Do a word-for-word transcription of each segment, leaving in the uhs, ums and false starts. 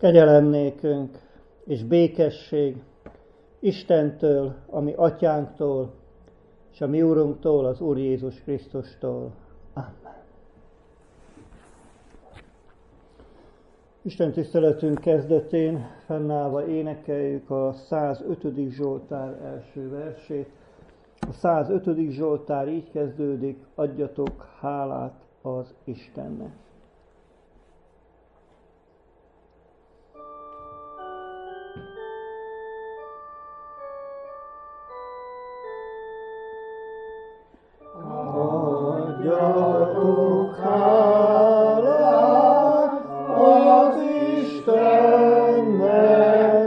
Kegyelem nékünk és békesség Istentől, a mi atyánktól, és a mi Urunktól, az Úr Jézus Krisztustól. Amen. Isten tiszteletünk kezdetén fennállva énekeljük a százötödik Zsoltár első versét. A százötödik Zsoltár így kezdődik: adjatok hálát az Istennek. Adjatok hálát az Istennek,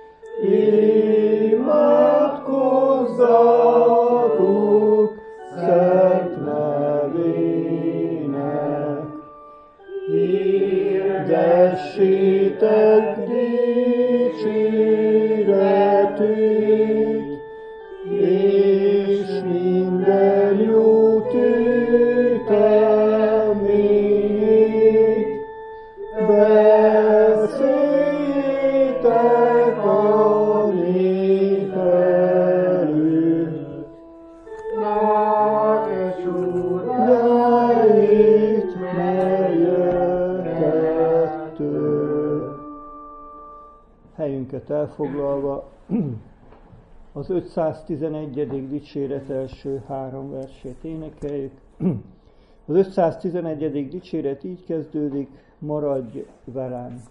imádkozzatok szent nevének. Hirdessétek dicséretét, és minden jó tétemét beszéljétek a nép előtt. Nagy csodáit merjetek. Helyünket elfoglalva az ötszáztizenegyedik dicséret első három versét énekeljük. Az ötszáztizenegyedik dicséret így kezdődik: maradj velem.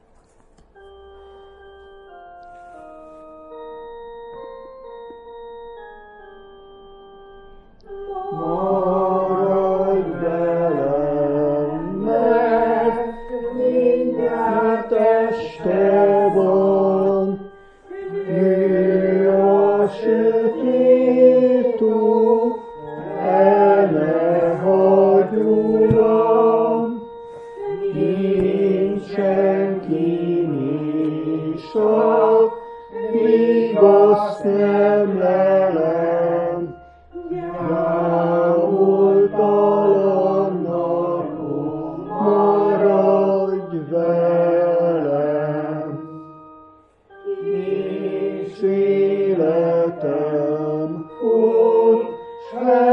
Maradj velem, mert mindjárt este van, ő a sötét út, el ne hagyj, Uram, nincs senki nyissa, míg azt nem lelem, gyámoltalannak, ó, maradj velem. És életem fut, s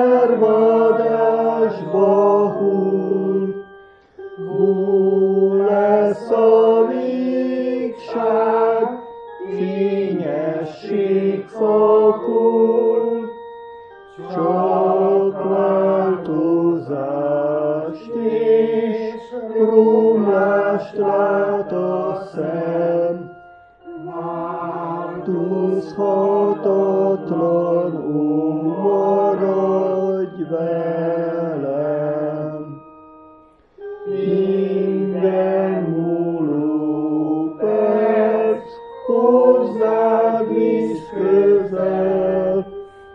hervadásba hull, hol lesz a végság, fényesség fakul, csak változást és romlást lát a szem. Változhatatlan, ó, maradj velem. Minden múló perc hozzád visz közel,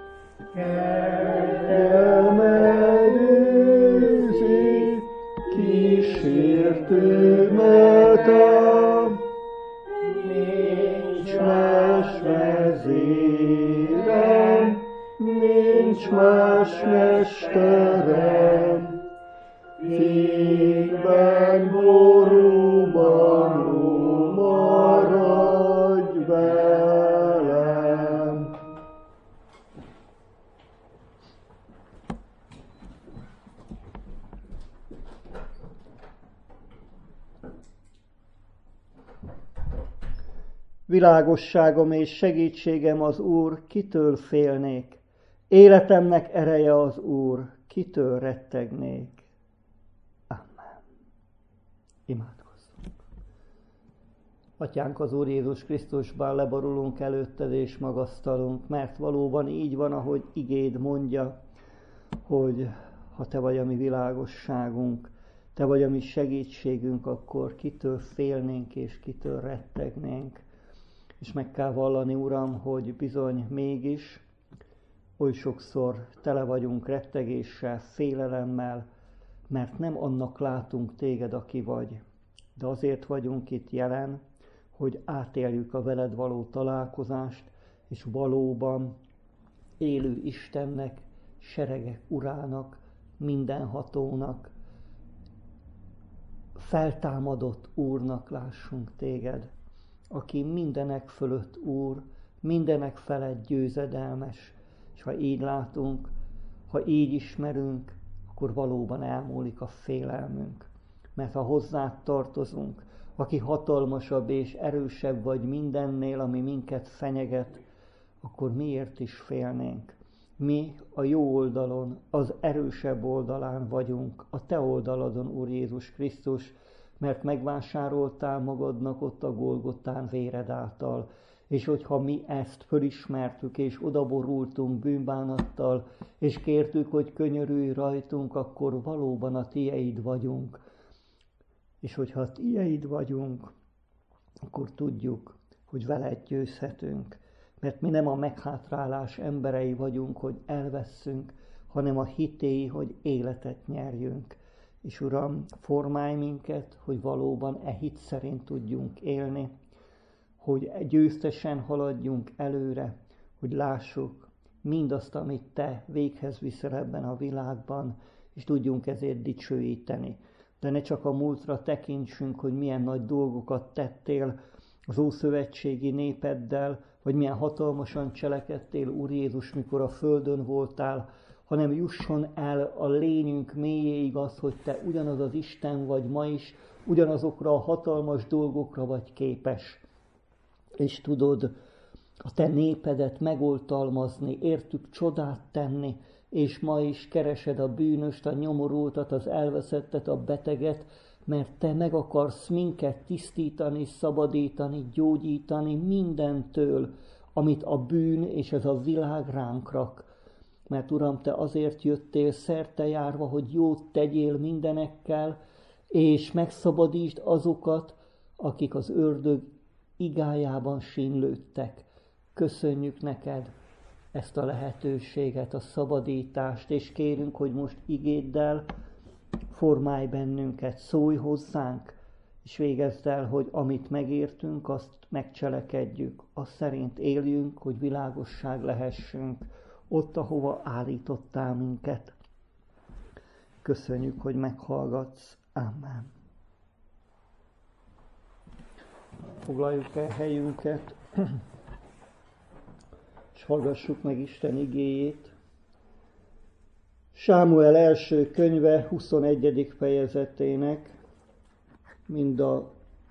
kegyelmed őrzi, kísértőmet ám. Nincs más vezérem, nincs más mesterem, fényben, borúban, ó, maradj velem. Világosságom és segítségem az Úr, kitől félnék? Életemnek ereje az Úr, kitől rettegnék? Amen. Imádkozzunk. Atyánk, az Úr Jézus Krisztusban, leborulunk előtted és magasztalunk, mert valóban így van, ahogy igéd mondja, hogy ha te vagy a mi világosságunk, te vagy a mi segítségünk, akkor kitől félnénk és kitől rettegnénk. És meg kell vallani, Uram, hogy bizony mégis oly sokszor tele vagyunk rettegéssel, félelemmel, mert nem annak látunk téged, aki vagy. De azért vagyunk itt jelen, hogy átéljük a veled való találkozást, és valóban élő Istennek, seregek urának, mindenhatónak, feltámadott Úrnak lássunk téged, aki mindenek fölött Úr, mindenek felett győzedelmes, és ha így látunk, ha így ismerünk, akkor valóban elmúlik a félelmünk. Mert ha hozzád tartozunk, aki hatalmasabb és erősebb vagy mindennél, ami minket fenyeget, akkor miért is félnénk? Mi a jó oldalon, az erősebb oldalán vagyunk, a te oldaladon, Úr Jézus Krisztus, mert megvásároltál magadnak ott a Golgotán véred által, és hogyha mi ezt fölismertük, és odaborultunk bűnbánattal, és kértük, hogy könyörülj rajtunk, akkor valóban a tieid vagyunk. És hogyha a tieid vagyunk, akkor tudjuk, hogy veled győzhetünk. Mert mi nem a meghátrálás emberei vagyunk, hogy elvesszünk, hanem a hitéi, hogy életet nyerjünk. És Uram, formálj minket, hogy valóban e hit szerint tudjunk élni, hogy győztesen haladjunk előre, hogy lássuk mindazt, amit Te véghez viszel ebben a világban, és tudjunk ezért dicsőíteni. De ne csak a múltra tekintsünk, hogy milyen nagy dolgokat tettél az ószövetségi népeddel, vagy milyen hatalmasan cselekedtél, Úr Jézus, mikor a földön voltál, hanem jusson el a lényünk mélyéig az, hogy Te ugyanaz az Isten vagy ma is, ugyanazokra a hatalmas dolgokra vagy képes. És tudod a Te népedet megoltalmazni, értük csodát tenni, és ma is keresed a bűnöst, a nyomorultat, az elveszettet, a beteget, mert Te meg akarsz minket tisztítani, szabadítani, gyógyítani mindentől, amit a bűn és ez a világ ránk rak. Mert Uram, Te azért jöttél szerte járva, hogy jót tegyél mindenekkel, és megszabadítsd azokat, akik az ördög igájában sínlődtek. Köszönjük neked ezt a lehetőséget, a szabadítást, és kérünk, hogy most igéddel formálj bennünket, szólj hozzánk, és végezd el, hogy amit megértünk, azt megcselekedjük, azt szerint éljünk, hogy világosság lehessünk ott, ahova állítottál minket. Köszönjük, hogy meghallgatsz. Amen. Foglaljuk el helyünket, és hallgassuk meg Isten igéjét. Sámuel első könyve huszonegyedik fejezetének mind a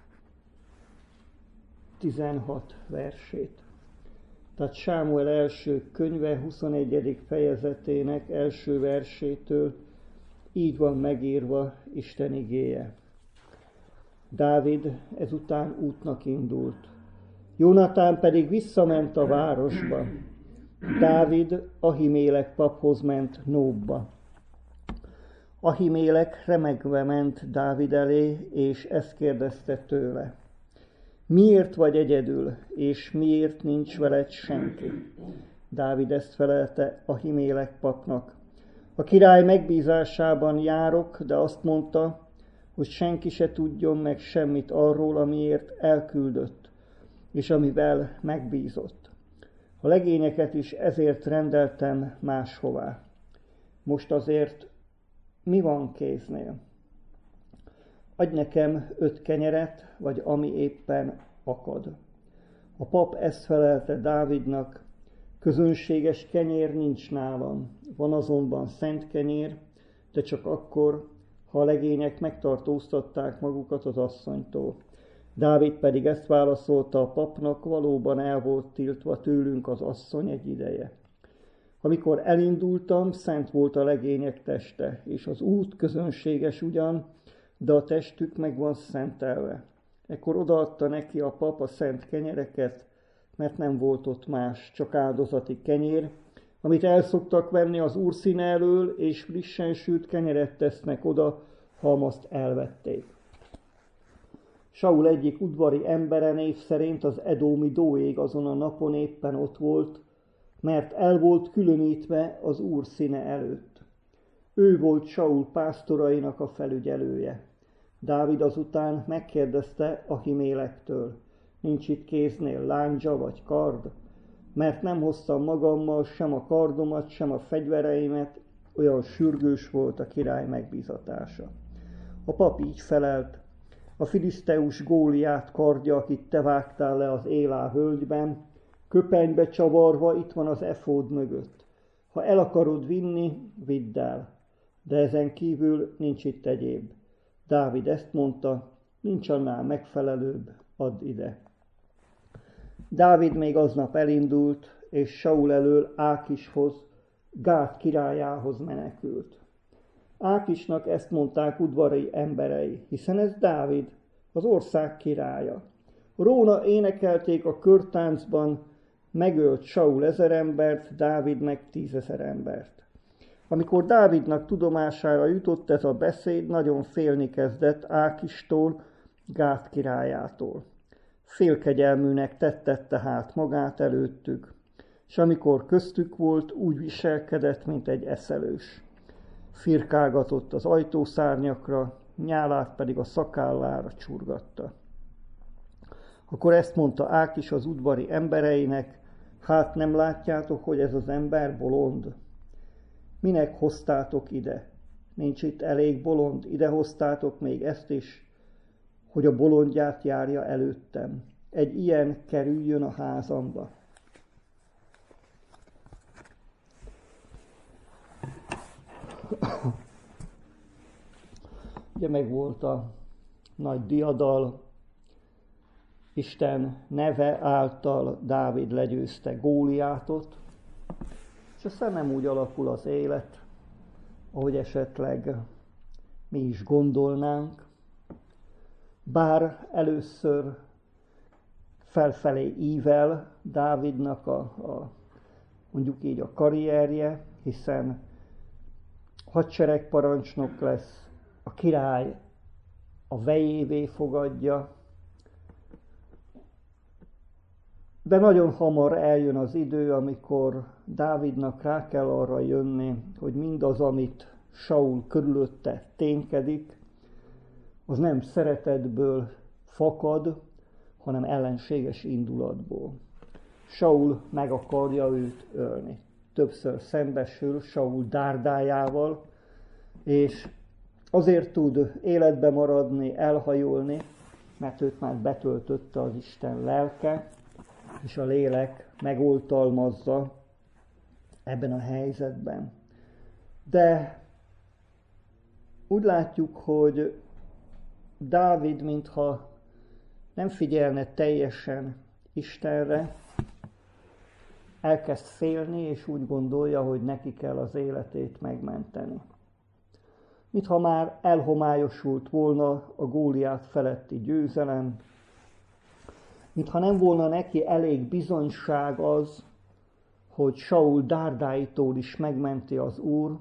tizenhat versét. Tehát Sámuel első könyve huszonegyedik fejezetének első versétől így van megírva Isten igéje. Dávid ezután útnak indult. Jónatán pedig visszament a városba. Dávid Ahimélek paphoz ment Nóbba. Ahimélek remegve ment Dávid elé, és ezt kérdezte tőle. Miért vagy egyedül, és miért nincs veled senki? Dávid ezt felelte Ahimélek papnak. A király megbízásában járok, de azt mondta, hogy senki se tudjon meg semmit arról, amiért elküldött, és amivel megbízott. A legényeket is ezért rendeltem máshová. Most azért mi van kéznél? Adj nekem öt kenyeret, vagy ami éppen akad. A pap ezt felelte Dávidnak, közönséges kenyér nincs nálam, van azonban szent kenyér, de csak akkor, ha a legények megtartóztatták magukat az asszonytól. Dávid pedig ezt válaszolta a papnak, valóban el volt tiltva tőlünk az asszony egy ideje. Amikor elindultam, szent volt a legények teste, és az út közönséges ugyan, de a testük meg van szentelve. Ekkor odaadta neki a pap a szent kenyereket, mert nem volt ott más, csak áldozati kenyér, amit el szoktak venni az Úr színe elől, és frissen sült kenyeret tesznek oda, ha azt elvették. Saul egyik udvari embere név szerint az edómi Dóég azon a napon éppen ott volt, mert el volt különítve az Úr színe előtt. Ő volt Saul pásztorainak a felügyelője. Dávid azután megkérdezte Ahimélektől, nincs itt kéznél láncsa vagy kard? Mert nem hoztam magammal sem a kardomat, sem a fegyvereimet, olyan sürgős volt a király megbízatása. A pap így felelt, A filiszteus Góliát kardja, akit te vágtál le az Élá völgyben, köpenybe csavarva itt van az efód mögött. Ha el akarod vinni, vidd el, de ezen kívül nincs itt egyéb. Dávid ezt mondta, nincs annál megfelelőbb, add ide. Dávid még aznap elindult, és Saul elől Ákishoz, Gát királyához menekült. Ákisnak ezt mondták udvari emberei, hiszen ez Dávid, az ország királya. Róla énekelték a körtáncban, megölt Saul ezer embert, Dávid meg tízezer embert. Amikor Dávidnak tudomására jutott ez a beszéd, nagyon félni kezdett Ákistól, Gát királyától. Félkegyelműnek tette tehát magát előttük, és amikor köztük volt, úgy viselkedett, mint egy eszelős. Firkálgatott az ajtószárnyakra, nyálát pedig a szakállára csurgatta. Akkor ezt mondta Ákis az udvari embereinek, hát nem látjátok, hogy ez az ember bolond? Minek hoztátok ide? Nincs itt elég bolond, ide hoztátok még ezt is, hogy a bolondját járja előttem. Egy ilyen kerüljön a házamba. Ugye megvolt a nagy diadal, Isten neve által Dávid legyőzte Góliátot, és aztán nem úgy alakul az élet, ahogy esetleg mi is gondolnánk. Bár először felfelé ível Dávidnak a, a mondjuk így a karrierje, hiszen hadseregparancsnok lesz, a király a vejévé fogadja, de nagyon hamar eljön az idő, amikor Dávidnak rá kell arra jönni, hogy mindaz, amit Saul körülötte ténykedik, az nem szeretetből fakad, hanem ellenséges indulatból. Saul meg akarja őt ölni. Többször szembesül Saul dárdájával, és azért tud életbe maradni, elhajolni, mert őt már betöltötte az Isten lelke, és a lélek megoltalmazza ebben a helyzetben. De úgy látjuk, hogy Dávid, mintha nem figyelne teljesen Istenre, elkezd félni, és úgy gondolja, hogy neki kell az életét megmenteni. Mintha már elhomályosult volna a Góliát feletti győzelem, mintha nem volna neki elég bizonyság az, hogy Saul dárdáitól is megmenti az Úr,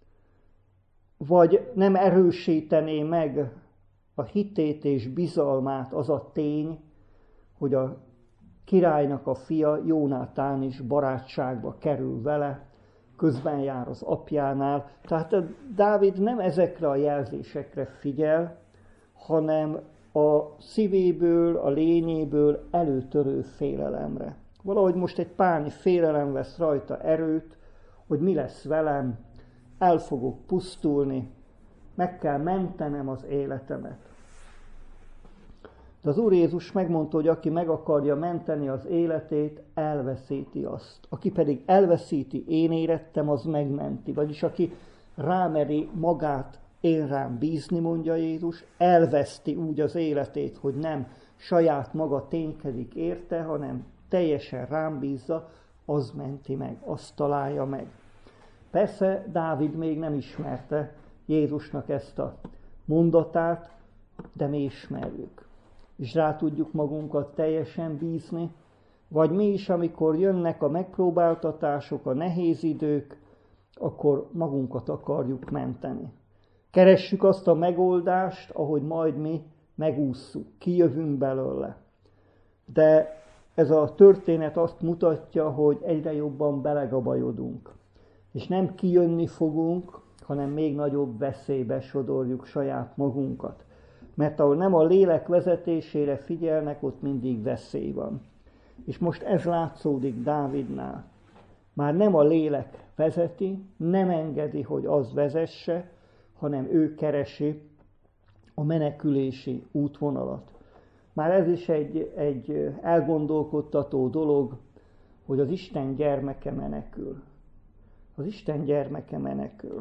vagy nem erősítené meg a hitét és bizalmát az a tény, hogy a királynak a fia, Jónátán is barátságba kerül vele, közben jár az apjánál. Tehát a Dávid nem ezekre a jelzésekre figyel, hanem a szívéből, a lényéből előtörő félelemre. Valahogy most egy párnyi félelem vesz rajta erőt, hogy mi lesz velem, el fogok pusztulni, meg kell mentenem az életemet. De az Úr Jézus megmondta, hogy aki meg akarja menteni az életét, elveszíti azt. Aki pedig elveszíti, én érettem, az megmenti. Vagyis aki rámeri magát én rám bízni, mondja Jézus, elveszti úgy az életét, hogy nem saját maga ténykedik érte, hanem teljesen rám bízza, az menti meg, azt találja meg. Persze Dávid még nem ismerte Jézusnak ezt a mondatát, de mi ismerjük. És rá tudjuk magunkat teljesen bízni, vagy mi is, amikor jönnek a megpróbáltatások, a nehéz idők, akkor magunkat akarjuk menteni. Keressük azt a megoldást, ahogy majd mi megússzuk, kijövünk belőle. De ez a történet azt mutatja, hogy egyre jobban belegabajodunk. És nem kijönni fogunk, hanem még nagyobb veszélybe sodorjuk saját magunkat. Mert ahol nem a lélek vezetésére figyelnek, ott mindig veszély van. És most ez látszódik Dávidnál. Már nem a lélek vezeti, nem engedi, hogy az vezesse, hanem ő keresi a menekülési útvonalat. Már ez is egy, egy elgondolkodtató dolog, hogy az Isten gyermeke menekül. Az Isten gyermeke menekül.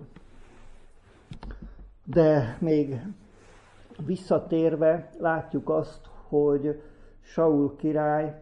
De még visszatérve látjuk azt, hogy Saul király,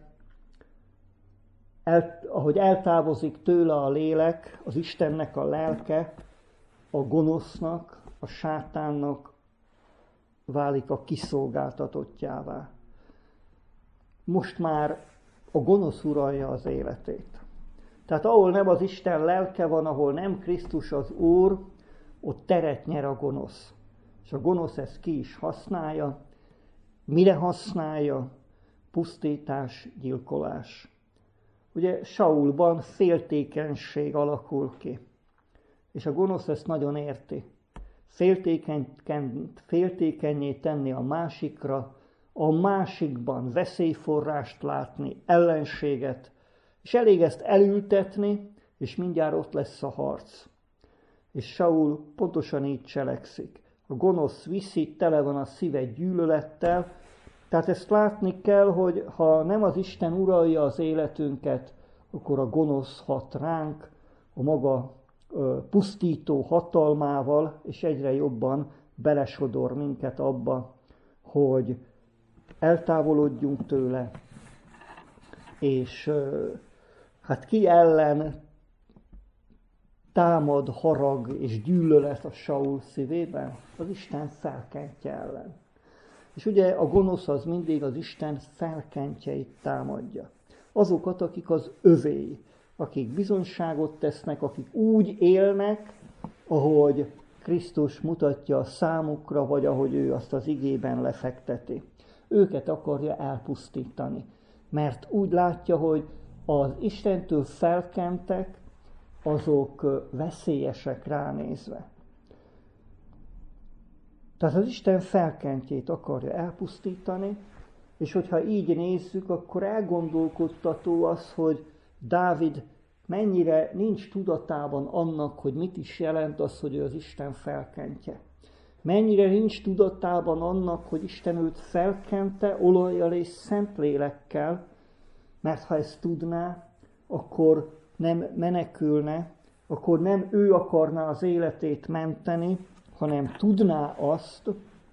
el, ahogy eltávozik tőle a lélek, az Istennek a lelke, a gonosznak, a sátánnak válik a kiszolgáltatottjává. Most már a gonosz uralja az életét. Tehát ahol nem az Isten lelke van, ahol nem Krisztus az Úr, ott teret nyer a gonosz. És a gonosz ezt ki is használja. Mire használja? Pusztítás, gyilkolás. Ugye Saulban féltékenység alakul ki. És a gonosz ezt nagyon érti. Féltékeny, féltékennyé tenni a másikra, a másikban veszélyforrást látni, ellenséget, és elég ezt elültetni, és mindjárt ott lesz a harc. És Saul pontosan így cselekszik. A gonosz viszi, tele van a szíve gyűlölettel, tehát ezt látni kell, hogy ha nem az Isten uralja az életünket, akkor a gonosz hat ránk a maga ö, pusztító hatalmával, és egyre jobban belesodor minket abba, hogy eltávolodjunk tőle, és ö, hát ki ellen támad harag és gyűlölet a Saul szívében? Az Isten felkentje ellen. És ugye a gonosz az mindig az Isten felkentjeit támadja. Azokat, akik az övéi, akik bizonyságot tesznek, akik úgy élnek, ahogy Krisztus mutatja a számukra, vagy ahogy ő azt az igében lefekteti. Őket akarja elpusztítani, mert úgy látja, hogy az Istentől felkentek, azok veszélyesek ránézve. Tehát az Isten felkentjét akarja elpusztítani, és hogyha így nézzük, akkor elgondolkodtató az, hogy Dávid mennyire nincs tudatában annak, hogy mit is jelent az, hogy ő az Isten felkentje. Mennyire nincs tudatában annak, hogy Isten őt felkente olajjal és szentlélekkel, mert ha ezt tudná, akkor nem menekülne, akkor nem ő akarná az életét menteni, hanem tudná azt,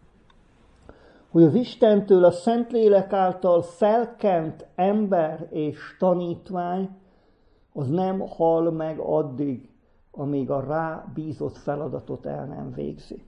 hogy az Istentől a Szentlélek által felkent ember és tanítvány, az nem hal meg addig, amíg a rá bízott feladatot el nem végzi.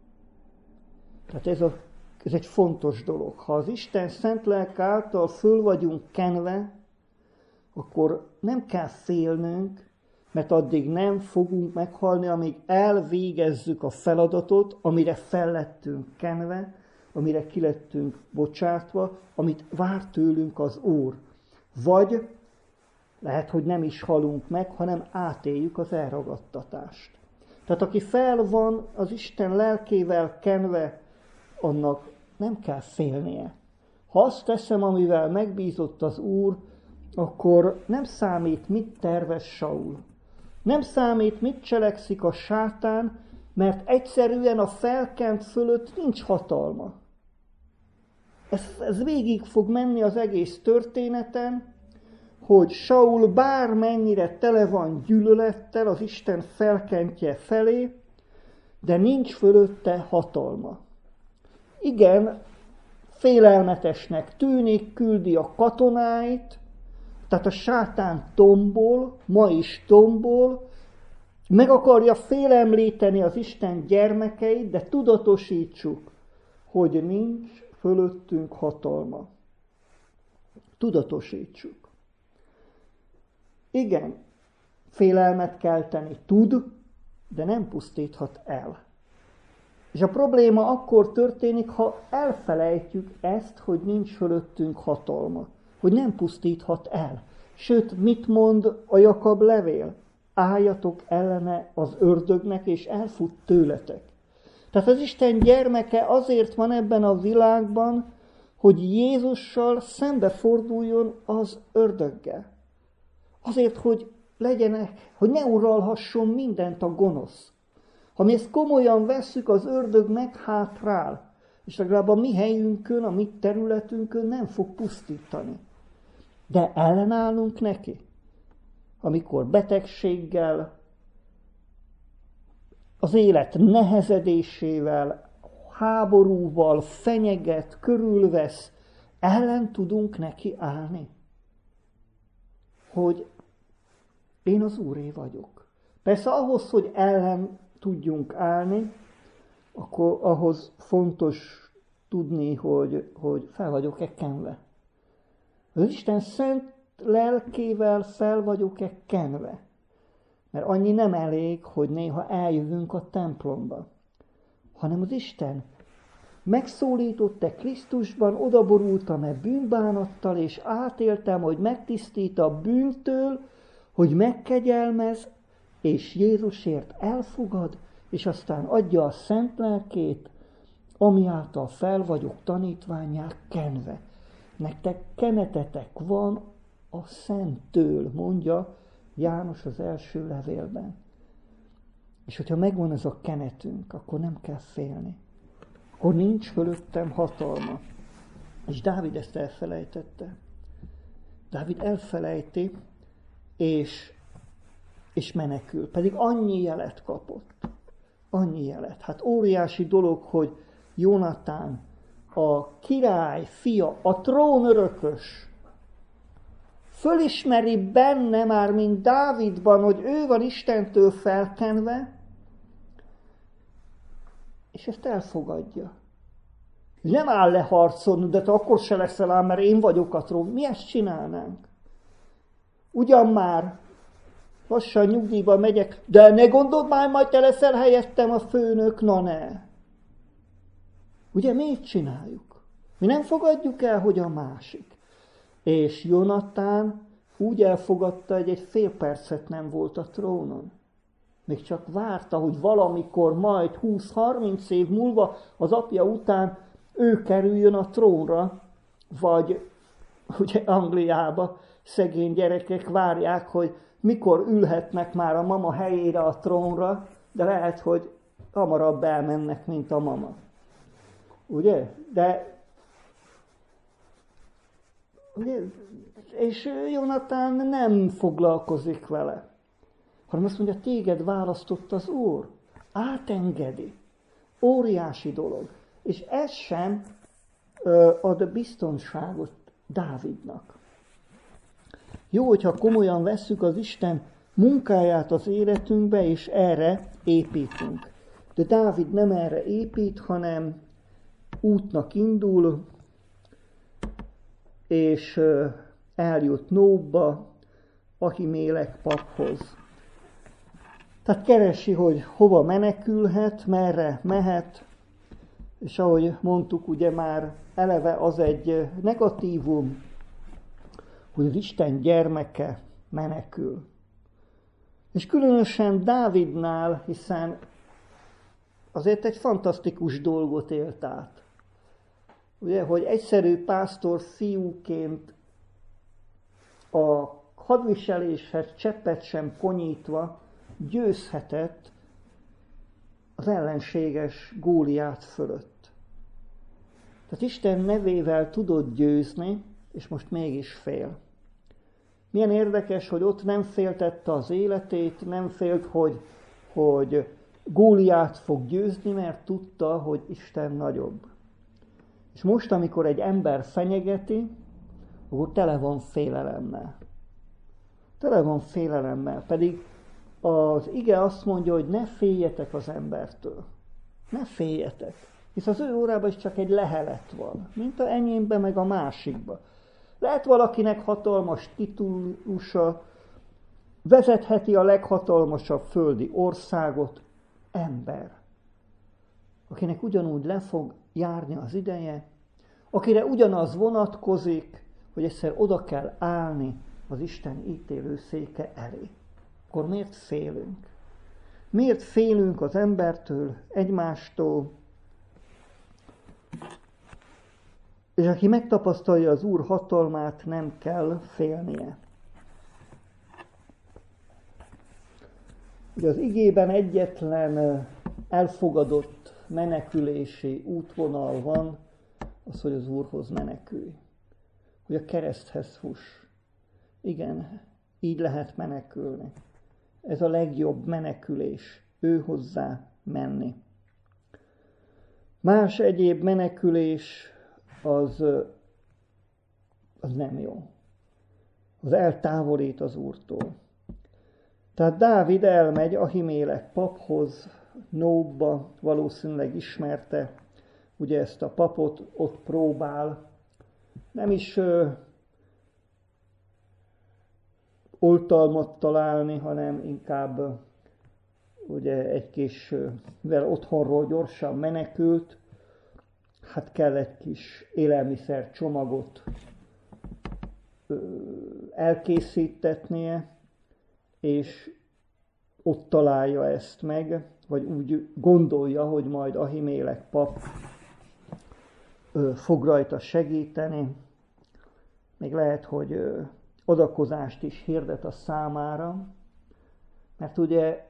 Tehát ez, a, ez egy fontos dolog. Ha az Isten Szentlélek által föl vagyunk kenve, akkor nem kell félnünk, mert addig nem fogunk meghalni, amíg elvégezzük a feladatot, amire fel lettünk kenve, amire ki lettünk bocsátva, amit vár tőlünk az Úr. Vagy lehet, hogy nem is halunk meg, hanem átéljük az elragadtatást. Tehát aki fel van az Isten lelkével kenve, annak nem kell félnie. Ha azt teszem, amivel megbízott az Úr, akkor nem számít, mit tervez Saul. Nem számít, mit cselekszik a sátán, mert egyszerűen a felkent fölött nincs hatalma. Ez, ez végig fog menni az egész történeten, hogy Saul bármennyire tele van gyűlölettel az Isten felkentje felé, de nincs fölötte hatalma. Igen, félelmetesnek tűnik, küldi a katonáit, tehát a sátán tombol, ma is tombol, meg akarja félemlíteni az Isten gyermekeit, de tudatosítsuk, hogy nincs fölöttünk hatalma. Tudatosítsuk. Igen, félelmet kelteni tud, de nem pusztíthat el. És a probléma akkor történik, ha elfelejtjük ezt, hogy nincs fölöttünk hatalma, hogy nem pusztíthat el. Sőt, mit mond a Jakab levél? Álljatok ellene az ördögnek, és elfut tőletek. Tehát az Isten gyermeke azért van ebben a világban, hogy Jézussal szembeforduljon az ördöggel. Azért, hogy legyenek, hogy ne uralhasson mindent a gonosz. Ha mi ezt komolyan vesszük, az ördög meghátrál, és legalább a mi helyünkön, a mi területünkön nem fog pusztítani. De ellenállunk neki, amikor betegséggel, az élet nehezedésével, háborúval fenyeget, körülvesz, ellen tudunk neki állni. Hogy én az Úré vagyok. Persze ahhoz, hogy ellen tudjunk állni, akkor ahhoz fontos tudni, hogy, hogy fel vagyok-e kenve. Az Isten szent lelkével fel vagyok-e kenve. Mert annyi nem elég, hogy néha eljövünk a templomba, hanem az Isten megszólított-e Krisztusban, odaborultam-e bűnbánattal, és átéltem, hogy megtisztít a bűntől, hogy megkegyelmez, és Jézusért elfogad, és aztán adja a szent lelkét, ami által fel vagyok tanítvánnyá kenve. Nektek kenetetek van a Szenttől, mondja János az első levélben. És hogyha megvan ez a kenetünk, akkor nem kell félni. Akkor nincs fölöttem hatalma. És Dávid ezt elfelejtette. Dávid elfelejti, és, és menekül. Pedig annyi jelet kapott. Annyi jelet. Hát óriási dolog, hogy Jónatán, a király fia, a trónörökös, fölismeri benne már, mint Dávidban, hogy ő van Istentől felkenve, és ezt elfogadja. Nem áll le harcolni, de te akkor se leszel ám, mert én vagyok a trón. Mi ezt csinálnánk? Ugyan már lassan nyugdíjba megyek, de ne gondold már, majd te leszel helyettem a főnök, na ne. Ugye miért csináljuk? Mi nem fogadjuk el, hogy a másik. És Jónatán úgy elfogadta, hogy egy fél percet nem volt a trónon. Még csak várta, hogy valamikor majd húsz-harminc év múlva az apja után ő kerüljön a trónra, vagy ugye Angliába szegény gyerekek várják, hogy mikor ülhetnek már a mama helyére a trónra, de lehet, hogy hamarabb elmennek, mint a mama. Ugye? De ugye? És Jónatán nem foglalkozik vele, hanem azt mondja, téged választott az Úr. Átengedi. Óriási dolog. És ez sem ö, ad biztonságot Dávidnak. Jó, hogyha komolyan vesszük az Isten munkáját az életünkbe, és erre építünk. De Dávid nem erre épít, hanem útnak indul, és ö, eljut Nóbba, Ahimélek paphoz. Tehát keresi, hogy hova menekülhet, merre mehet, és ahogy mondtuk, ugye már eleve az egy negatívum, hogy az Isten gyermeke menekül. És különösen Dávidnál, hiszen azért egy fantasztikus dolgot élt át. Ugye, hogy egyszerű pásztor fiúként a hadviseléshez cseppet sem konyítva győzhetett az ellenséges Góliát fölött. Tehát Isten nevével tudott győzni, és most mégis fél. Milyen érdekes, hogy ott nem féltette az életét, nem félt, hogy, hogy Góliát fog győzni, mert tudta, hogy Isten nagyobb. És most, amikor egy ember fenyegeti, akkor tele van félelemmel. Tele van félelemmel, pedig az ige azt mondja, hogy ne féljetek az embertől. Ne féljetek. Hisz az ő órában is csak egy lehelet van, mint a enyémben, meg a másikban. Lehet valakinek hatalmas titulusa, vezetheti a leghatalmasabb földi országot, ember, akinek ugyanúgy le fog járni az ideje, akire ugyanaz vonatkozik, hogy egyszer oda kell állni az Isten ítélőszéke elé. Akkor miért félünk? Miért félünk az embertől, egymástól? És aki megtapasztalja az Úr hatalmát, nem kell félnie. Ugye az igében egyetlen elfogadott menekülési útvonal van, az, hogy az Úrhoz menekülj. Hogy a kereszthez fuss. Igen, így lehet menekülni. Ez a legjobb menekülés, ő hozzá menni. Más egyéb menekülés az, az nem jó. Az eltávolít az Úrtól. Tehát Dávid elmegy Ahimélek paphoz, Nóbba, valószínűleg ismerte ugye ezt a papot, ott próbál nem is ö, oltalmat találni, hanem inkább ö, ugye egy kis, mivel otthonról gyorsan menekült, hát kell egy kis élelmiszer csomagot ö, elkészítetnie, és ott találja ezt meg, vagy úgy gondolja, hogy majd Ahimélek pap ö, fog rajta segíteni. Még lehet, hogy ö, adakozást is hirdet a számára, mert ugye,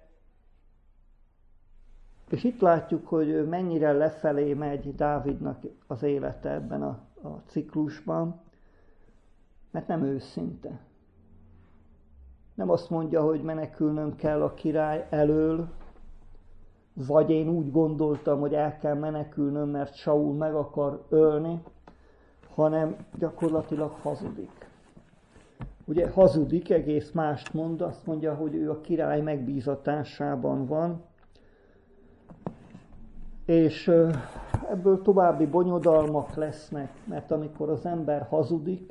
és itt látjuk, hogy mennyire lefelé megy Dávidnak az élete ebben a, a ciklusban, mert nem őszinte. Nem azt mondja, hogy menekülnöm kell a király elől, vagy én úgy gondoltam, hogy el kell menekülnöm, mert Saul meg akar ölni, hanem gyakorlatilag hazudik. Ugye hazudik, egész mást mond, azt mondja, hogy ő a király megbízatásában van, és ebből további bonyodalmak lesznek, mert amikor az ember hazudik,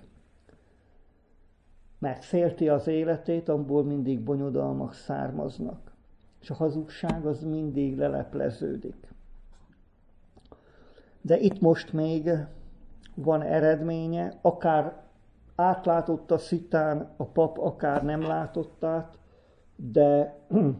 mert félti az életét, abból mindig bonyodalmak származnak. És a hazugság az mindig lelepleződik. De itt most még van eredménye, akár átlátott a szitán a pap, akár nem látott át, de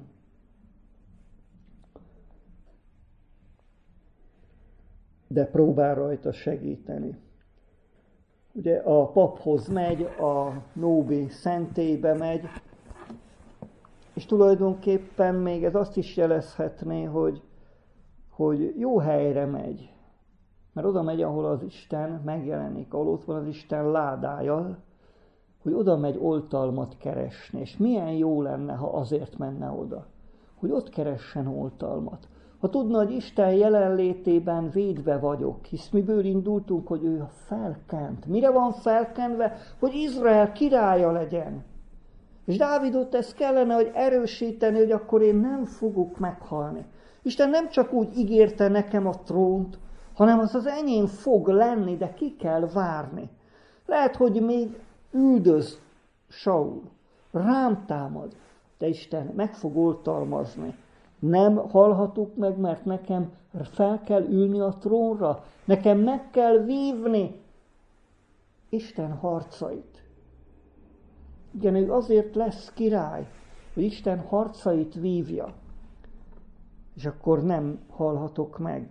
de próbál rajta segíteni. Ugye a paphoz megy, a nóbi szentélybe megy, és tulajdonképpen még ez azt is jelezhetné, hogy, hogy jó helyre megy. Mert oda megy, ahol az Isten megjelenik, ahol ott van az Isten ládája, hogy oda megy oltalmat keresni. És milyen jó lenne, ha azért menne oda, hogy ott keressen oltalmat. Ha tudna, hogy Isten jelenlétében védve vagyok, hisz miből indultunk, hogy ő felkent. Mire van felkenve? Hogy Izrael királya legyen. És Dávidot ez kellene, hogy erősíteni, hogy akkor én nem fogok meghalni. Isten nem csak úgy ígérte nekem a trónt, hanem az az enyém fog lenni, de ki kell várni. Lehet, hogy még üldöz Saul, rám támad, de Isten meg fog oltalmazni. Nem halhatok meg, mert nekem fel kell ülni a trónra, nekem meg kell vívni Isten harcait. Igen, ő azért lesz király, hogy Isten harcait vívja, és akkor nem halhatok meg.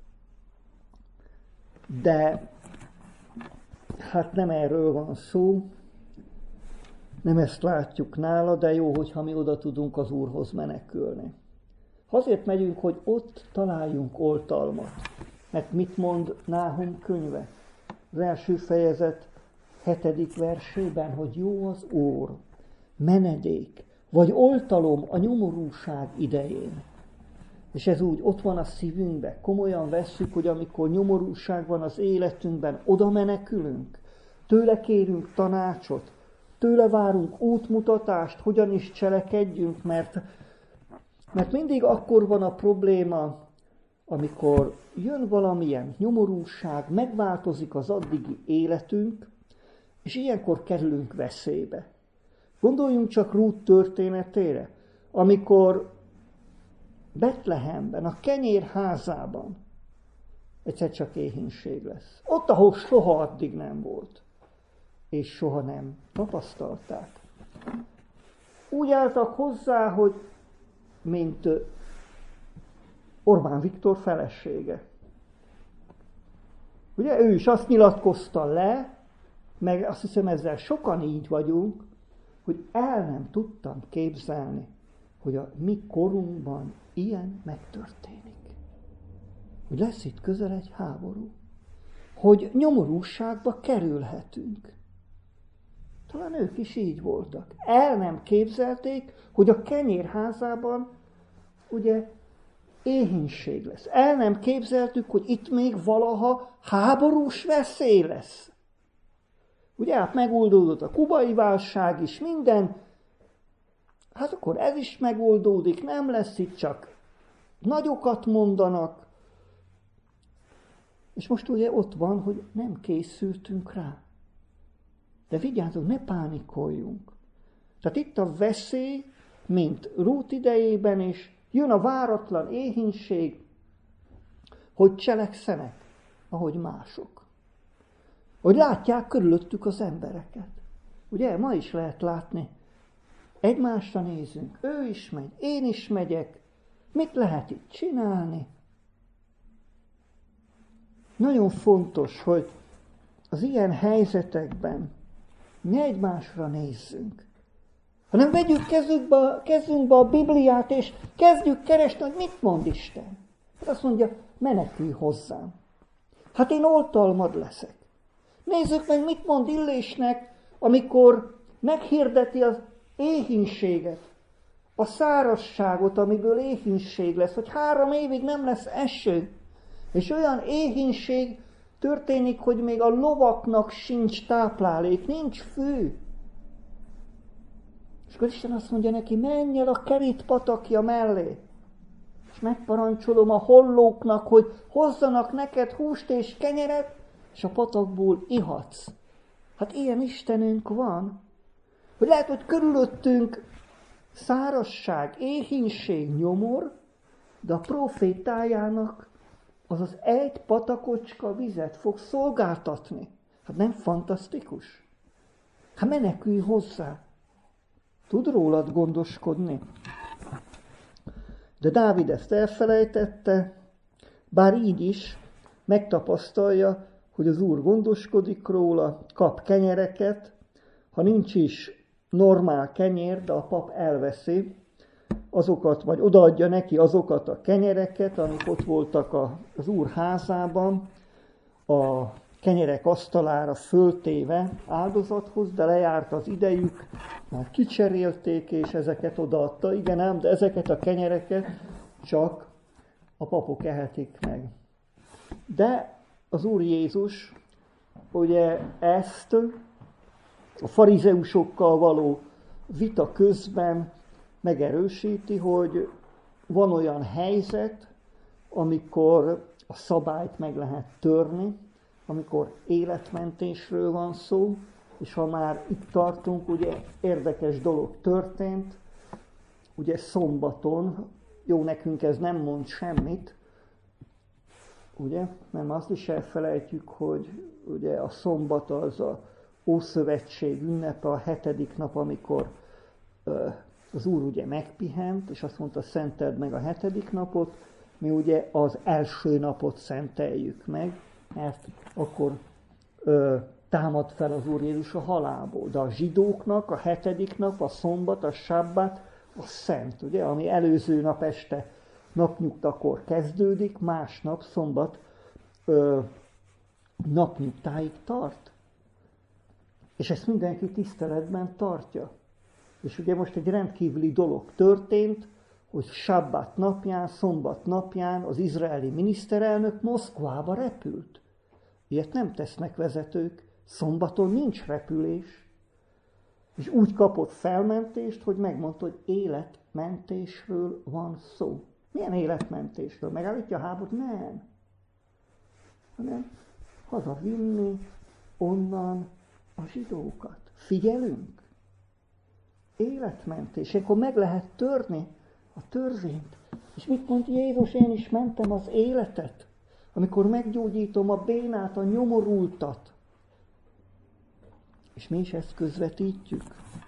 De hát nem erről van szó, nem ezt látjuk nála, de jó, hogyha mi oda tudunk az Úrhoz menekülni. Azért megyünk, hogy ott találjunk oltalmat. Mert mit mond Náhum könyve? Az első fejezet hetedik versében, hogy jó az ór, menedék, vagy oltalom a nyomorúság idején. És ez úgy ott van a szívünkben. Komolyan vesszük, hogy amikor nyomorúság van az életünkben, oda menekülünk. Tőle kérünk tanácsot, tőle várunk útmutatást, hogyan is cselekedjünk, mert, mert mindig akkor van a probléma, amikor jön valamilyen nyomorúság, megváltozik az addigi életünk, és ilyenkor kerülünk veszélybe. Gondoljunk csak Rút történetére, amikor Betlehemben, a kenyérházában egyszer csak éhínség lesz. Ott, ahol soha addig nem volt, és soha nem tapasztalták. Úgy álltak hozzá, hogy mint Orbán Viktor felesége. Ugye ő is azt nyilatkozta le, meg azt hiszem ezzel sokan így vagyunk, hogy el nem tudtam képzelni, hogy a mi korunkban ilyen megtörténik. hogy lesz itt közel egy háború, hogy nyomorúságba kerülhetünk. Talán ők is így voltak. El nem képzelték, hogy a kenyérházában ugye éhínség lesz. El nem képzeltük, hogy itt még valaha háborús veszély lesz. Ugye hát megoldódott a kubai válság is, minden. Hát akkor ez is megoldódik, nem lesz itt csak nagyokat mondanak. És most ugye ott van, hogy nem készültünk rá. De vigyázzunk, ne pánikoljunk. Tehát itt a veszély, mint Rút idejében is, jön a váratlan éhínség, hogy cselekszenek, ahogy mások. Hogy látják körülöttük az embereket. Ugye, ma is lehet látni. Egymásra nézünk, ő is megy, én is megyek. Mit lehet itt csinálni? Nagyon fontos, hogy az ilyen helyzetekben ne egymásra nézzünk, hanem vegyük kezünkbe, kezünkbe a Bibliát, és kezdjük keresni, hogy mit mond Isten. Hát azt mondja, menekülj hozzám. Hát én oltalmad leszek. Nézzük meg, mit mond Illésnek, amikor meghirdeti az éhínséget, a szárazságot, amiből éhínség lesz, hogy három évig nem lesz eső, és olyan éhínség történik, hogy még a lovaknak sincs táplálék, nincs fű. És akkor Isten azt mondja neki, menj el a Kerit patakja mellé, és megparancsolom a hollóknak, hogy hozzanak neked húst és kenyeret, és a patakból ihatsz. Hát ilyen Istenünk van, hogy lehet, hogy körülöttünk szárazság, éhínség, nyomor, de a profétájának az az egy patakocska vizet fog szolgáltatni. Hát nem fantasztikus? Hát menekülj hozzá. Tud rólad gondoskodni. De Dávid ezt elfelejtette, bár így is megtapasztalja, hogy az Úr gondoskodik róla, kap kenyereket, ha nincs is normál kenyér, de a pap elveszi azokat, vagy odaadja neki azokat a kenyereket, amik ott voltak az Úr házában, a kenyerek asztalára föltéve áldozathoz, de lejárt az idejük, már kicserélték, és ezeket odaadta. Igen ám, de ezeket a kenyereket csak a papok ehetik meg. De az Úr Jézus ugye ezt a farizeusokkal való vita közben megerősíti, hogy van olyan helyzet, amikor a szabályt meg lehet törni, amikor életmentésről van szó, és ha már itt tartunk, ugye érdekes dolog történt, ugye szombaton, jó, nekünk ez nem mond semmit, ugye, nem azt is elfelejtjük, hogy ugye a szombat az a Ószövetség ünnepe, a hetedik nap, amikor ö, az Úr ugye megpihent, és azt mondta, szenteld meg a hetedik napot, mi ugye az első napot szenteljük meg, mert akkor ö, támad fel az Úr Jézus a halálból. De a zsidóknak a hetedik nap, a szombat, a sabbát, a szent, ugye, ami előző nap este napnyugtakor kezdődik, másnap, szombat ö, napnyugtáig tart. És ezt mindenki tiszteletben tartja. És ugye most egy rendkívüli dolog történt, hogy sabbat napján, szombat napján az izraeli miniszterelnök Moszkvába repült. Ilyet nem tesznek vezetők, szombaton nincs repülés. És úgy kapott felmentést, hogy megmondta, hogy életmentésről van szó. Milyen életmentésről? Megállítja a háborút? Nem. Hanem hazavinni onnan a zsidókat. Figyelünk? Életmentés. Akkor meg lehet törni a törvényt. És mit mond Jézus? Én is mentem az életet, amikor meggyógyítom a bénát, a nyomorultat. És mi is ezt közvetítjük.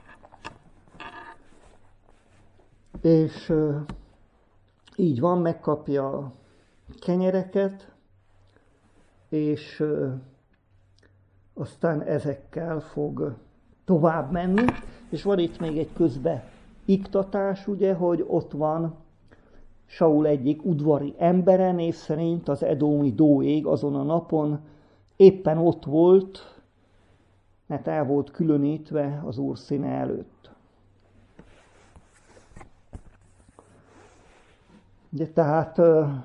És uh, így van, megkapja a kenyereket, és uh, aztán ezekkel fog tovább menni. És van itt még egy közbe iktatás, ugye, hogy ott van Saul egyik udvari embere, név szerint az edómi Dóég azon a napon éppen ott volt, mert el volt különítve az Úr színe előtt. De tehát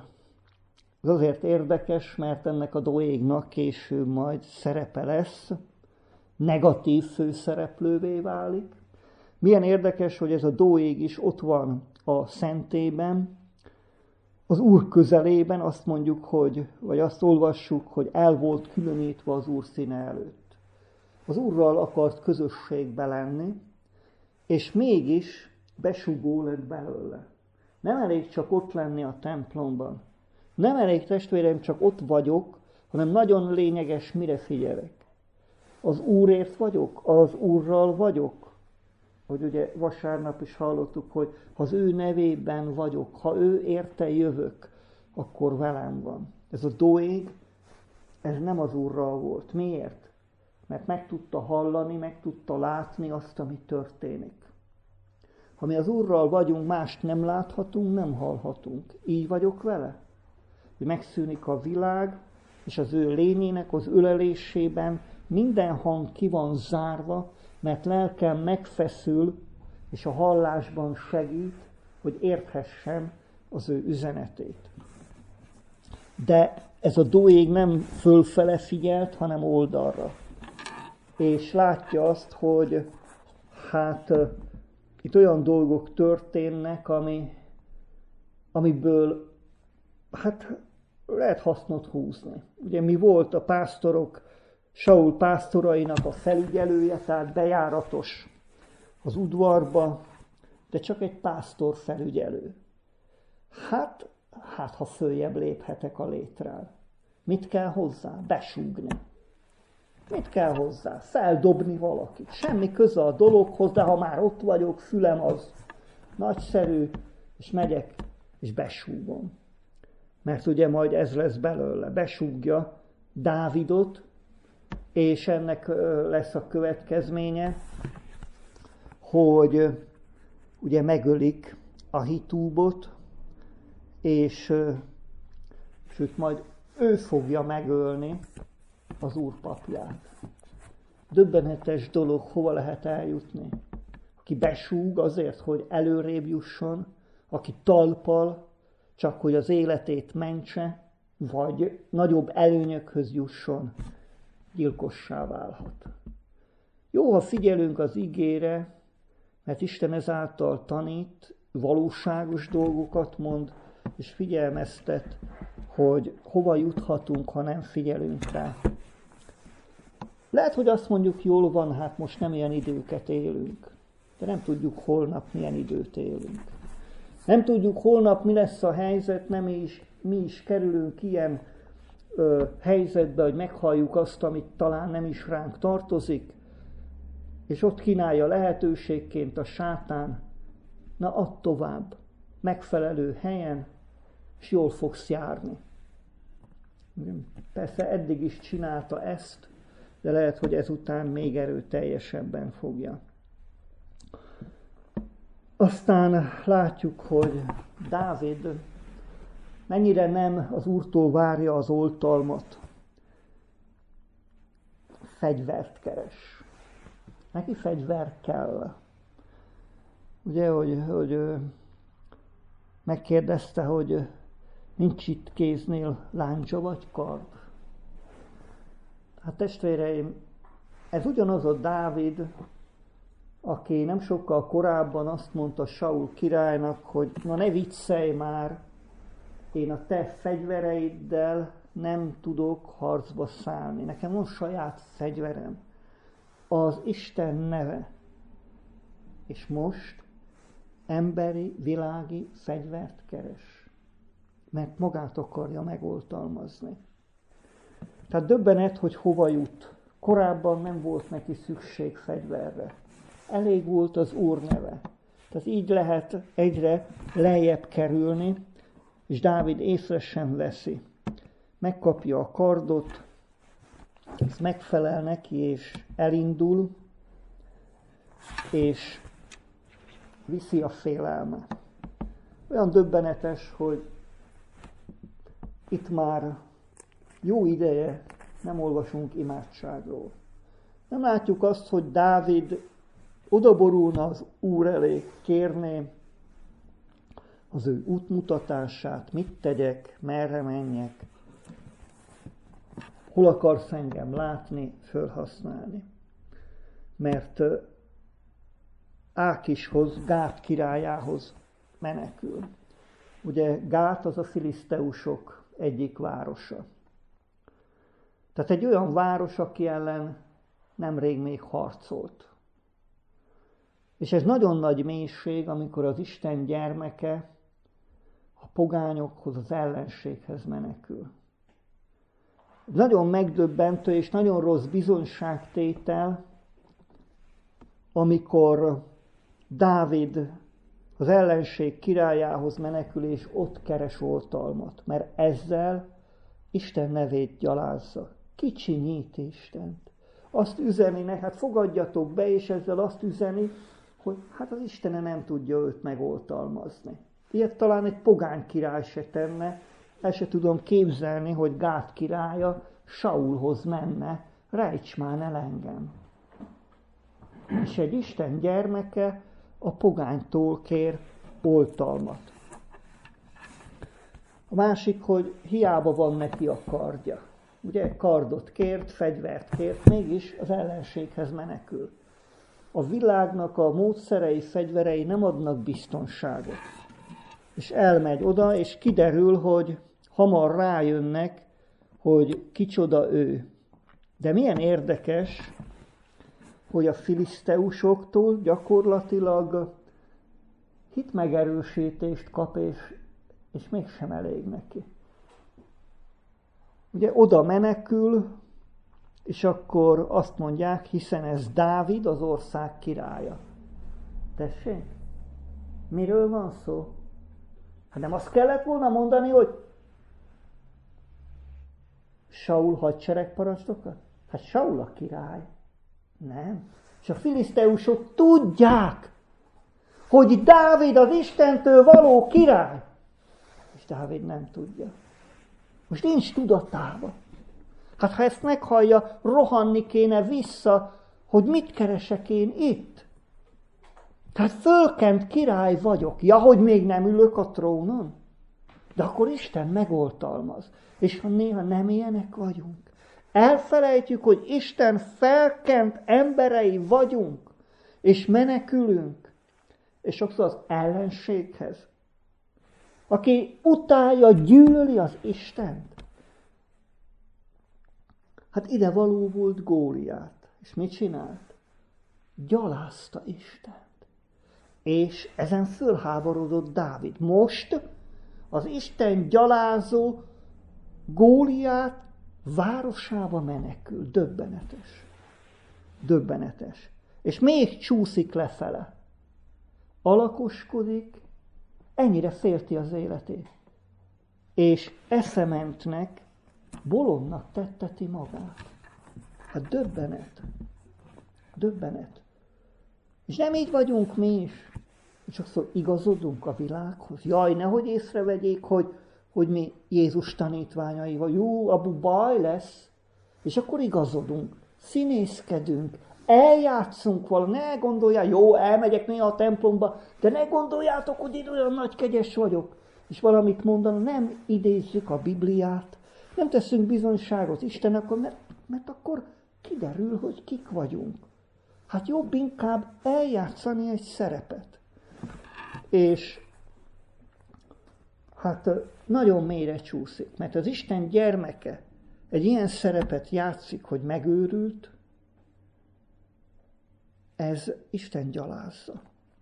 ez azért érdekes, mert ennek a Dóégnak később majd szerepe lesz, negatív főszereplővé válik. Milyen érdekes, hogy ez a Dóég is ott van a szentélyben, az Úr közelében, azt mondjuk, hogy, vagy azt olvassuk, hogy el volt különítve az Úr színe előtt. Az Úrral akart közösségbe lenni, és mégis besugó lett belőle. Nem elég csak ott lenni a templomban. Nem elég, testvéreim, csak ott vagyok, hanem nagyon lényeges, mire figyelek. Az Úrért vagyok, az Úrral vagyok. Hogy ugye vasárnap is hallottuk, hogy ha az ő nevében vagyok, ha ő érte jövök, akkor velem van. Ez a Dóég, ez nem az Úrral volt. Miért? Mert meg tudta hallani, meg tudta látni azt, ami történik. Ha mi az Úrral vagyunk, mást nem láthatunk, nem hallhatunk. Így vagyok vele? Hogy megszűnik a világ, és az ő lényének az ölelésében minden hang ki van zárva, mert lelkem megfeszül, és a hallásban segít, hogy érthessem az ő üzenetét. De ez a Dóég nem fölfele figyelt, hanem oldalra. És látja azt, hogy hát itt olyan dolgok történnek, ami, amiből hát lehet hasznot húzni. Ugye mi volt a pásztorok, Saul pásztorainak a felügyelője, tehát bejáratos az udvarba, de csak egy pásztor felügyelő. Hát, hát ha följebb léphetek a létrán. Mit kell hozzá? Besúgni. Mit kell hozzá? Feldobni valakit. Semmi köze a dologhoz, de ha már ott vagyok, fülem az nagyszerű, és megyek, és besúgom. Mert ugye majd ez lesz belőle. Besúgja Dávidot, és ennek lesz a következménye, hogy ugye megölik Ahitúbot, és sőt majd ő fogja megölni az Úr papját. Döbbenetes dolog, hova lehet eljutni. Aki besúg azért, hogy előrébb jusson, aki talpal, csak hogy az életét mentse, vagy nagyobb előnyökhöz jusson, gyilkossá válhat. Jó, ha figyelünk az igére, mert Isten ezáltal tanít, valóságos dolgokat mond, és figyelmeztet, hogy hova juthatunk, ha nem figyelünk rá. Lehet, hogy azt mondjuk, jól van, hát most nem ilyen időket élünk, de nem tudjuk holnap milyen időt élünk. Nem tudjuk holnap mi lesz a helyzet, nem is, mi is kerülünk ilyen ö, helyzetbe, hogy meghalljuk azt, amit talán nem is ránk tartozik, és ott kínálja lehetőségként a sátán, na add tovább, megfelelő helyen, és jól fogsz járni. Persze eddig is csinálta ezt, de lehet, hogy ezután még erőteljesebben fogja. Aztán látjuk, hogy Dávid mennyire nem az Úrtól várja az oltalmat. Fegyvert keres. Neki fegyver kell. Ugye, hogy, hogy megkérdezte, hogy nincs itt kéznél láncsa vagy kard. Hát testvéreim, ez ugyanaz a Dávid, aki nem sokkal korábban azt mondta Saul királynak, hogy na ne viccelj már, én a te fegyvereiddel nem tudok harcba szállni. Nekem van saját fegyverem, az Isten neve. És most emberi, világi fegyvert keres, mert magát akarja megoltalmazni. Tehát döbbenet, hogy hova jut. Korábban nem volt neki szükség fegyverre. Elég volt az Úr neve. Tehát így lehet egyre lejjebb kerülni, és Dávid észre sem veszi. Megkapja a kardot, ez megfelel neki, és elindul, és viszi a félelmet. Olyan döbbenetes, hogy itt már jó ideje nem olvasunk imádságról. Nem látjuk azt, hogy Dávid odaborulna az Úr elé, kérné az ő útmutatását, mit tegyek, merre menjek, hol akarsz engem látni, fölhasználni. Mert Ákishoz, Gát királyához menekül. Ugye Gát az a filiszteusok egyik városa. Tehát egy olyan város, aki ellen nemrég még harcolt. És ez nagyon nagy mélység, amikor az Isten gyermeke a pogányokhoz, az ellenséghez menekül. Nagyon megdöbbentő és nagyon rossz bizonyságtétel, amikor Dávid az ellenség királyához menekül, és ott keres oltalmat, mert ezzel Isten nevét gyalázza. Kicsinyíti Istent. Azt üzeni, hát fogadjatok be, és ezzel azt üzeni, hogy hát az Istene nem tudja őt megoltalmazni. Ilyet talán egy pogány király se tenne, el se tudom képzelni, hogy Gát királya Saulhoz menne, rejts már el engem. És egy Isten gyermeke a pogánytól kér oltalmat. A másik, hogy hiába van neki a kardja. Ugye kardot kért, fegyvert kért, mégis az ellenséghez menekül. A világnak a módszerei, fegyverei nem adnak biztonságot. És elmegy oda, és kiderül, hogy hamar rájönnek, hogy kicsoda ő. De milyen érdekes, hogy a filiszteusoktól gyakorlatilag hitmegerősítést kap, és, és mégsem elég neki. Ugye oda menekül, és akkor azt mondják, hiszen ez Dávid, az ország királya. Tessék? Miről van szó? Hát nem azt kellett volna mondani, hogy Saul hadseregparancsnoka? Hát Saul a király. Nem. És a filiszteusok tudják, hogy Dávid az Istentől való király. És Dávid nem tudja. Most nincs tudatában. Hát ha ezt meghallja, rohanni kéne vissza, hogy mit keresek én itt. Tehát fölkent király vagyok. Ja, hogy még nem ülök a trónon? De akkor Isten megoltalmaz. És ha néha nem ilyenek vagyunk, elfelejtjük, hogy Isten felkent emberei vagyunk, és menekülünk, és sokszor az ellenséghez, aki utálja, gyűlöli az Istent. Hát ide való volt Góliát. És mit csinált? Gyalázta Istent. És ezen fölháborodott Dávid. Most az Isten gyalázó Góliát városába menekül. Döbbenetes. Döbbenetes. És még csúszik lefele. Alakoskodik, ennyire félti az életét. És eszementnek, bolondnak tetteti magát. Hát döbbenet. Döbbenet. És nem így vagyunk mi is. Sokszor igazodunk a világhoz. Jaj, nehogy észrevegyék, hogy, hogy mi Jézus tanítványai vagy. Jó, abból baj lesz. És akkor igazodunk. Színészkedünk. Eljátszunk valami. Ne gondoljál, jó, elmegyek néha a templomba, de ne gondoljátok, hogy én olyan nagy kegyes vagyok. És valamit mondana, nem idézzük a Bibliát. Nem teszünk bizonyságot Istennek, mert, mert akkor kiderül, hogy kik vagyunk. Hát jobb inkább eljátszani egy szerepet. És hát nagyon mélyre csúszik, mert az Isten gyermeke egy ilyen szerepet játszik, hogy megőrült, ez Isten gyalázza.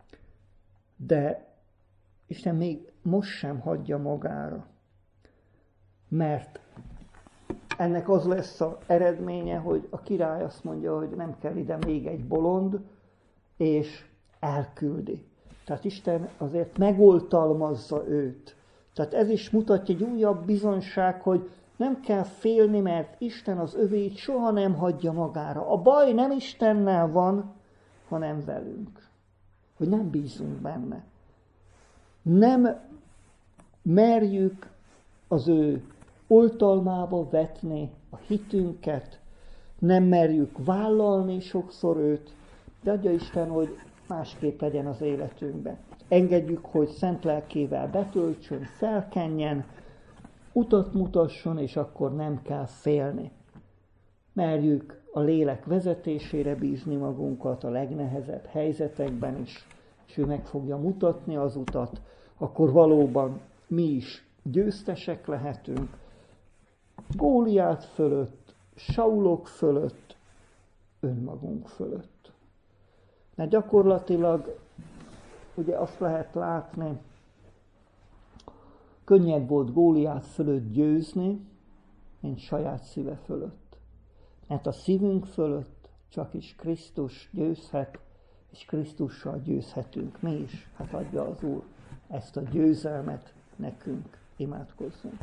De Isten még most sem hagyja magára, mert ennek az lesz az eredménye, hogy a király azt mondja, hogy nem kell ide még egy bolond, és elküldi. Tehát Isten azért megoltalmazza őt. Tehát ez is mutatja egy újabb bizonyság, hogy nem kell félni, mert Isten az övét soha nem hagyja magára. A baj nem Istennel van, hanem velünk. Hogy nem bízunk benne. Nem merjük az ő oltalmába vetni a hitünket, nem merjük vállalni sokszor őt, de adja Isten, hogy másképp legyen az életünkben. Engedjük, hogy szent lelkével betöltsön, felkenjen, utat mutasson, és akkor nem kell félni. Merjük a lélek vezetésére bízni magunkat a legnehezebb helyzetekben is, és ő meg fogja mutatni az utat, akkor valóban mi is győztesek lehetünk, Góliát fölött, Saulok fölött, önmagunk fölött. Mert gyakorlatilag ugye azt lehet látni, könnyebb volt Góliát fölött győzni, mint saját szíve fölött. Mert a szívünk fölött csak is Krisztus győzhet, és Krisztussal győzhetünk mi is. Hát adja az Úr ezt a győzelmet nekünk. Imádkozzunk.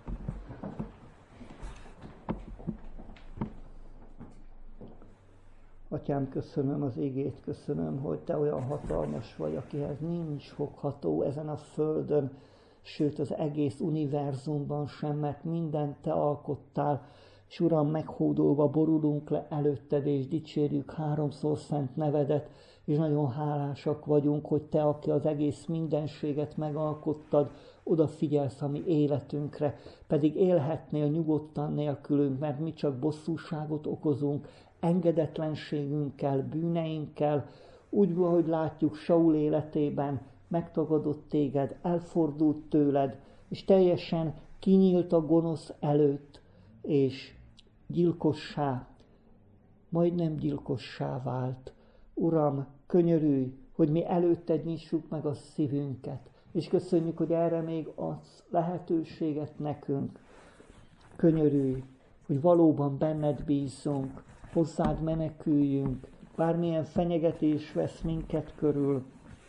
Atyám, köszönöm az igét, köszönöm, hogy Te olyan hatalmas vagy, akihez nincs fogható ezen a földön, sőt az egész univerzumban sem, mert mindent Te alkottál, és Uram, meghódolva borulunk le előtted, és dicsérjük háromszor szent nevedet, és nagyon hálásak vagyunk, hogy Te, aki az egész mindenséget megalkottad, odafigyelsz a mi életünkre, pedig élhetnél nyugodtan nélkülünk, mert mi csak bosszúságot okozunk, engedetlenségünkkel, bűneinkkel, úgy, ahogy látjuk Saul életében, megtagadott téged, elfordult tőled, és teljesen kinyílt a gonosz előtt, és gyilkossá, majdnem gyilkossá vált. Uram, könyörülj, hogy mi előtted nyissuk meg a szívünket, és köszönjük, hogy erre még adsz lehetőséget nekünk. Könyörülj, hogy valóban benned bízzunk, hozzád meneküljünk, bármilyen fenyegetés vesz minket körül,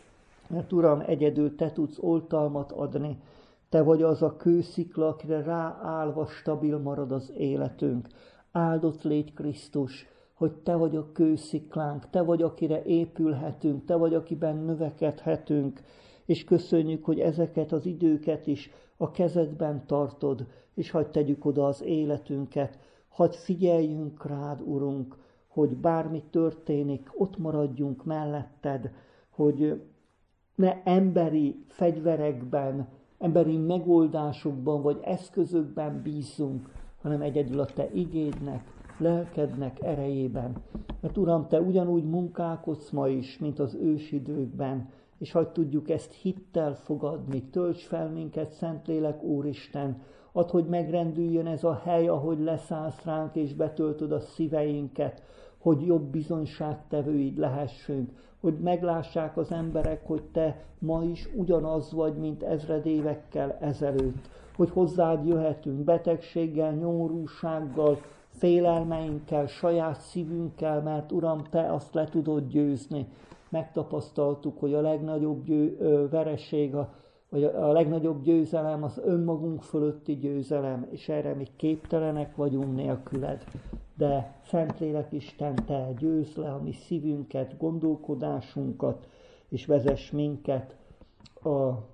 mert Uram, egyedül Te tudsz oltalmat adni, Te vagy az a kőszikla, akire ráállva stabil marad az életünk. Áldott légy Krisztus, hogy Te vagy a kősziklánk, Te vagy, akire épülhetünk, Te vagy, akiben növekedhetünk, és köszönjük, hogy ezeket az időket is a kezedben tartod, és hadd tegyük oda az életünket, hadd figyeljünk rád, Urunk, hogy bármi történik, ott maradjunk melletted, hogy ne emberi fegyverekben, emberi megoldásokban vagy eszközökben bízzunk, hanem egyedül a Te igédnek, lelkednek erejében. Mert Uram, Te ugyanúgy munkálkodsz ma is, mint az ősidőkben, és hadd tudjuk ezt hittel fogadni. Tölts fel minket, Szentlélek Úristen, add, hogy megrendüljön ez a hely, ahogy leszállsz ránk, és betöltöd a szíveinket, hogy jobb bizonyságtevőid lehessünk, hogy meglássák az emberek, hogy Te ma is ugyanaz vagy, mint ezred évekkel ezelőtt, hogy hozzád jöhetünk betegséggel, nyomorúsággal, félelmeinkkel, saját szívünkkel, mert Uram, Te azt le tudod győzni. Megtapasztaltuk, hogy a legnagyobb győ, ö, vereség, a, vagy a, a legnagyobb győzelem az önmagunk fölötti győzelem, és erre mi képtelenek vagyunk nélküled. De Szentlélek Isten, Te győzd le a mi szívünket, gondolkodásunkat, és vezess minket a,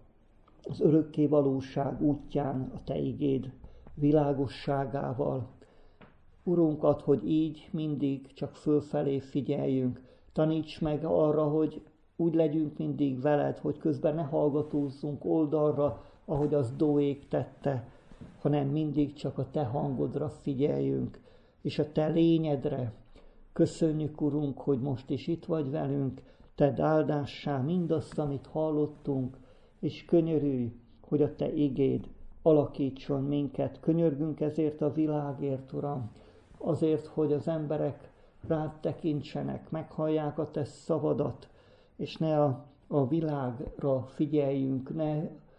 az örökké valóság útján a Te igéd világosságával. Urunk, add, hogy így mindig csak fölfelé figyeljünk. Taníts meg arra, hogy úgy legyünk mindig veled, hogy közben ne hallgatózzunk oldalra, ahogy az Dóék tette, hanem mindig csak a Te hangodra figyeljünk, és a Te lényedre. Köszönjük, Urunk, hogy most is itt vagy velünk, Tedd áldássá mindazt, amit hallottunk, és könyörülj, hogy a Te igéd alakítson minket. Könyörgünk ezért a világért, Uram, azért, hogy az emberek rád tekintsenek, meghallják a Te szavadat, és ne a, a világra figyeljünk, ne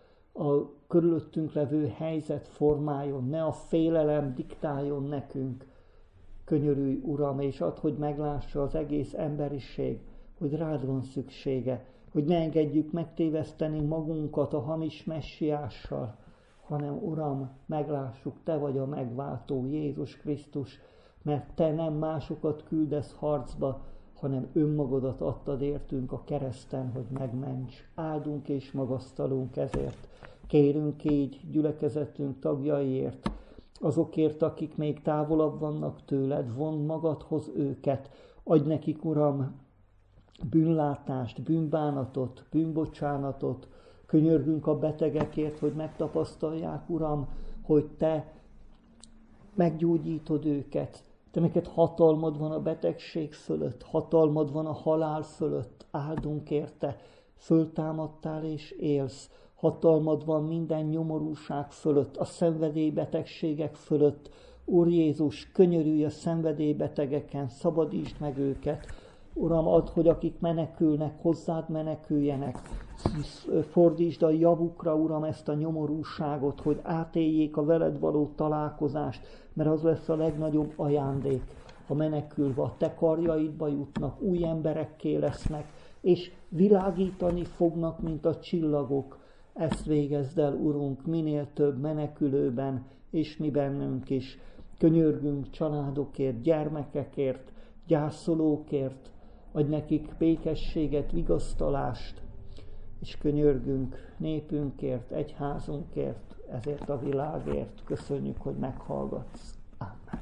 a körülöttünk levő helyzet formáljon, ne a félelem diktáljon nekünk. Könyörülj, Uram, és add, hogy meglássa az egész emberiség, hogy rád van szüksége, hogy ne engedjük megtéveszteni magunkat a hamis messiással, hanem, Uram, meglássuk, Te vagy a megváltó, Jézus Krisztus, mert Te nem másokat küldesz harcba, hanem önmagadat adtad értünk a kereszten, hogy megments. Áldunk és magasztalunk ezért. Kérünk így gyülekezetünk tagjaiért, azokért, akik még távolabb vannak tőled, vond magadhoz őket, adj nekik, Uram, bűnlátást, bűnbánatot, bűnbocsánatot, könyörgünk a betegekért, hogy megtapasztalják, Uram, hogy Te meggyógyítod őket. Te neked hatalmad van a betegség fölött, hatalmad van a halál fölött, áldunk érte, föltámadtál és élsz, hatalmad van minden nyomorúság fölött, a szenvedélybetegségek fölött. Úr Jézus, könyörülj a szenvedélybetegeken, szabadítsd meg őket. Uram, add, hogy akik menekülnek, hozzád meneküljenek. Fordítsd a javukra, Uram, ezt a nyomorúságot, hogy átéljék a veled való találkozást, mert az lesz a legnagyobb ajándék, ha menekülve a te karjaidba jutnak, új emberekké lesznek, és világítani fognak, mint a csillagok. Ezt végezd el, Urunk, minél több menekülőben, és mi bennünk is. Könyörgünk családokért, gyermekekért, gyászolókért, adj nekik békességet, vigasztalást, és könyörgünk népünkért, egyházunkért, ezért a világért. Köszönjük, hogy meghallgatsz. Amen.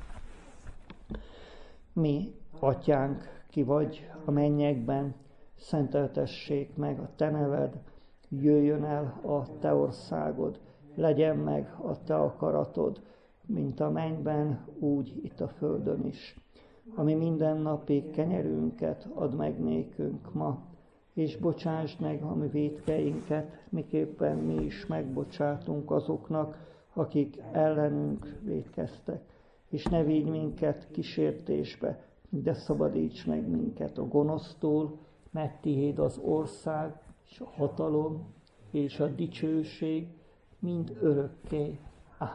Mi, Atyánk, ki vagy a mennyekben, szenteltessék meg a te neved, jöjjön el a te országod, legyen meg a te akaratod, mint a mennyben, úgy itt a földön is. Ami mindennapi kenyerünket add meg nékünk ma, és bocsásd meg a mi vétkeinket, miképpen mi is megbocsátunk azoknak, akik ellenünk vétkeztek. És ne vigy minket kísértésbe, de szabadíts meg minket a gonosztól, mert tiéd az ország, és a hatalom, és a dicsőség, mind örökké. Amen.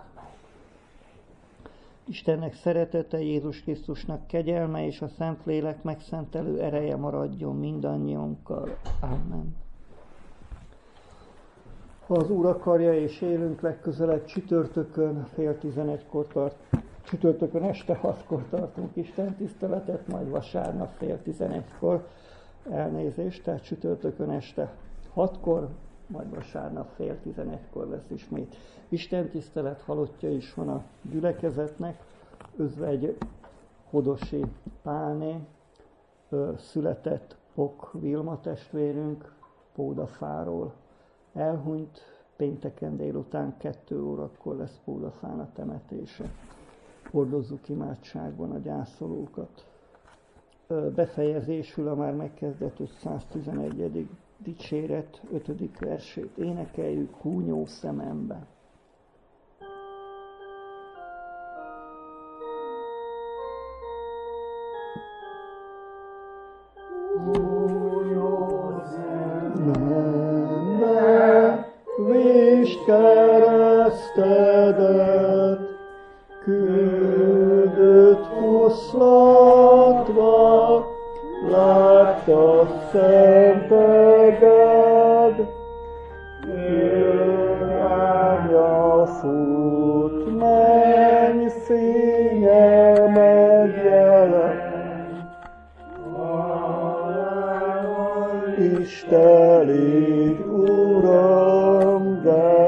Istennek szeretete, Jézus Krisztusnak kegyelme és a Szentlélek megszentelő ereje maradjon mindannyiunkkal. Amen. Ha az Úr akarja és élünk, legközelebb csütörtökön fél tizenegykor tart, csütörtökön este hatkor tartunk Isten tiszteletet, majd vasárnap fél tizenegykor. Elnézést, tehát csütörtökön este hatkor, majd vasárnap fél tizenegykor lesz ismét istentisztelet. Halottja is van a gyülekezetnek, özvegy Hodosi Pálné, született Pok Vilma testvérünk Pódafáról. Elhunyt, pénteken délután kettő órakor lesz Pódafán a temetése. Hordozzuk imádságban a gyászolókat. Befejezésül a már megkezdett ötszáztizenegyedik dicséret ötödik versét énekeljük húnyó szemembe. Húnyó szemembe, visd keresztedet, küldött foszlatva, látta szenteged, irányra fut, menj fénye megjelen. Isten légy, Uram, de